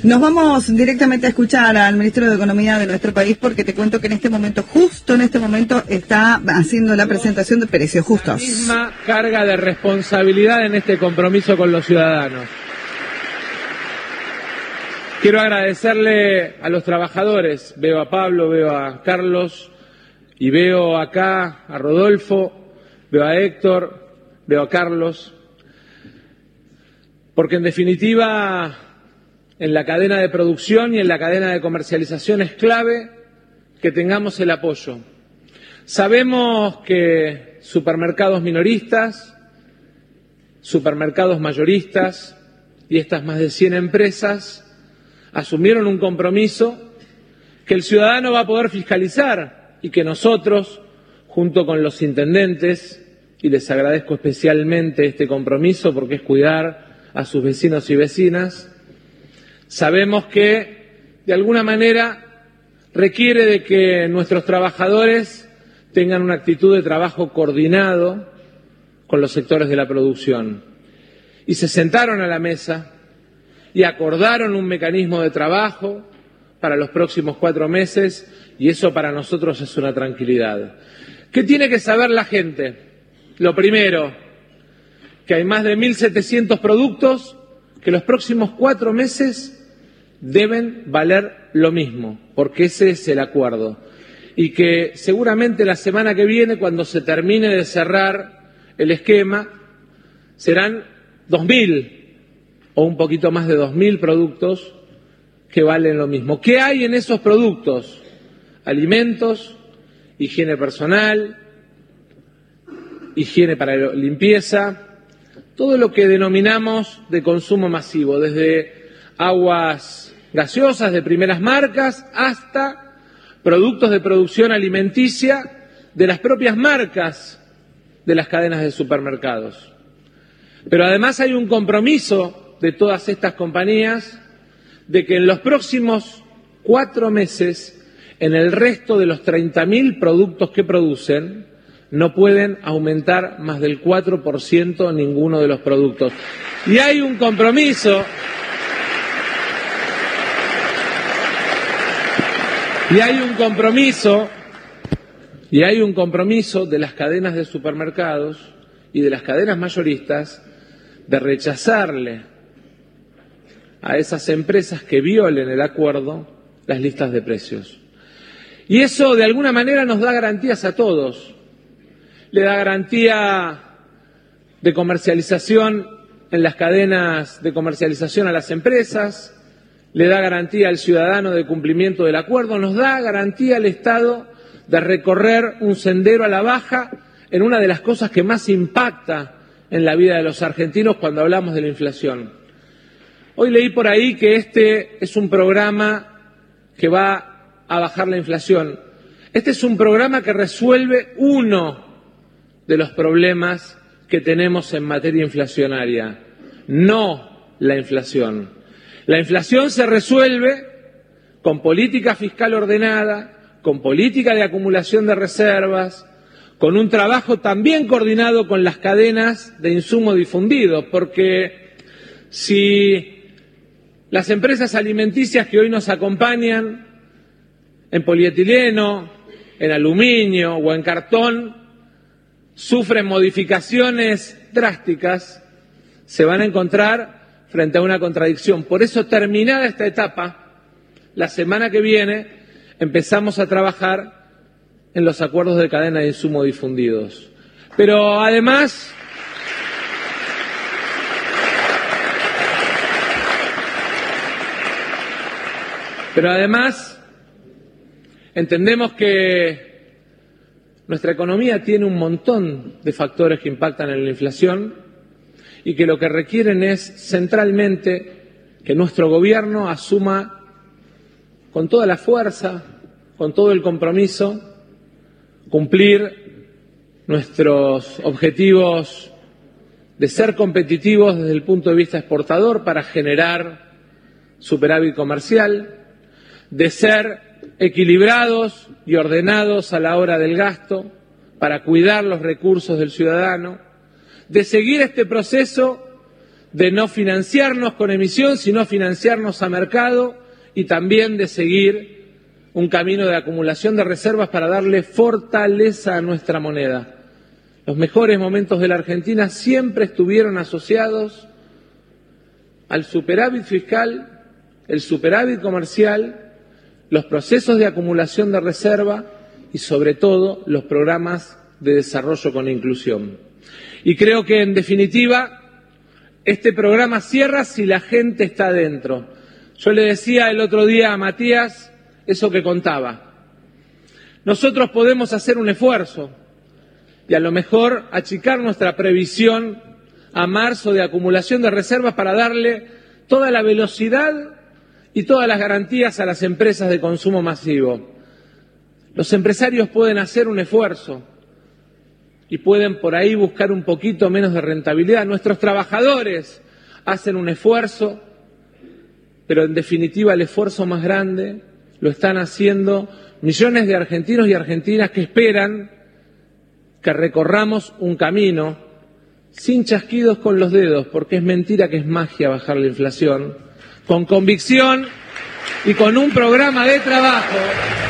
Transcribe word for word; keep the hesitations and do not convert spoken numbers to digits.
Nos vamos directamente a escuchar al ministro de Economía de nuestro país porque te cuento que en este momento, justo en este momento, está haciendo la presentación de precios justos. La misma carga de responsabilidad en este compromiso con los ciudadanos. Quiero agradecerle a los trabajadores, veo a Pablo, veo a Carlos y veo acá a Rodolfo, veo a Héctor, veo a Carlos, porque en definitiva en la cadena de producción y en la cadena de comercialización es clave que tengamos el apoyo. Sabemos que supermercados minoristas, supermercados mayoristas y estas más de cien empresas asumieron un compromiso que el ciudadano va a poder fiscalizar y que nosotros, junto con los intendentes, y les agradezco especialmente este compromiso porque es cuidar a sus vecinos y vecinas, sabemos que, de alguna manera, requiere de que nuestros trabajadores tengan una actitud de trabajo coordinado con los sectores de la producción. Y se sentaron a la mesa y acordaron un mecanismo de trabajo para los próximos cuatro meses y eso para nosotros es una tranquilidad. ¿Qué tiene que saber la gente? Lo primero, que hay más de mil setecientos productos que los próximos cuatro meses deben valer lo mismo, porque ese es el acuerdo. Y que seguramente la semana que viene, cuando se termine de cerrar el esquema, serán dos mil o un poquito más de dos mil productos que valen lo mismo. ¿Qué hay en esos productos? Alimentos, higiene personal, higiene para limpieza, todo lo que denominamos de consumo masivo, desde aguas gaseosas de primeras marcas hasta productos de producción alimenticia de las propias marcas de las cadenas de supermercados. Pero además hay un compromiso de todas estas compañías de que en los próximos cuatro meses, en el resto de los treinta mil productos que producen, no pueden aumentar más del cuatro por ciento ninguno de los productos. Y hay un compromiso, y hay un compromiso, y hay un compromiso de las cadenas de supermercados y de las cadenas mayoristas de rechazarle a esas empresas que violen el acuerdo las listas de precios. Y eso de alguna manera nos da garantías a todos. Le da garantía de comercialización en las cadenas de comercialización a las empresas, le da garantía al ciudadano de cumplimiento del acuerdo, nos da garantía al Estado de recorrer un sendero a la baja en una de las cosas que más impacta en la vida de los argentinos cuando hablamos de la inflación. Hoy leí por ahí que este es un programa que va a bajar la inflación. Este es un programa que resuelve uno de los problemas que tenemos en materia inflacionaria, no la inflación. La inflación se resuelve con política fiscal ordenada, con política de acumulación de reservas, con un trabajo también coordinado con las cadenas de insumo difundido, porque si las empresas alimenticias que hoy nos acompañan en polietileno, en aluminio o en cartón sufren modificaciones drásticas, se van a encontrar frente a una contradicción. Por eso, terminada esta etapa, la semana que viene empezamos a trabajar en los acuerdos de cadena de insumo difundidos. Pero además, pero además entendemos que nuestra economía tiene un montón de factores que impactan en la inflación y que lo que requieren es centralmente que nuestro gobierno asuma con toda la fuerza, con todo el compromiso, cumplir nuestros objetivos de ser competitivos desde el punto de vista exportador para generar superávit comercial, de ser equilibrados y ordenados a la hora del gasto para cuidar los recursos del ciudadano, de seguir este proceso de no financiarnos con emisión, sino financiarnos a mercado y también de seguir un camino de acumulación de reservas para darle fortaleza a nuestra moneda. Los mejores momentos de la Argentina siempre estuvieron asociados al superávit fiscal, el superávit comercial, los procesos de acumulación de reserva y, sobre todo, los programas de desarrollo con inclusión. Y creo que, en definitiva, este programa cierra si la gente está dentro. Yo le decía el otro día a Matías eso que contaba. Nosotros podemos hacer un esfuerzo y a lo mejor achicar nuestra previsión a marzo de acumulación de reservas para darle toda la velocidad y todas las garantías a las empresas de consumo masivo. Los empresarios pueden hacer un esfuerzo y pueden por ahí buscar un poquito menos de rentabilidad. Nuestros trabajadores hacen un esfuerzo, pero en definitiva el esfuerzo más grande lo están haciendo millones de argentinos y argentinas que esperan que recorramos un camino sin chasquidos con los dedos, porque es mentira que es magia bajar la inflación, con convicción y con un programa de trabajo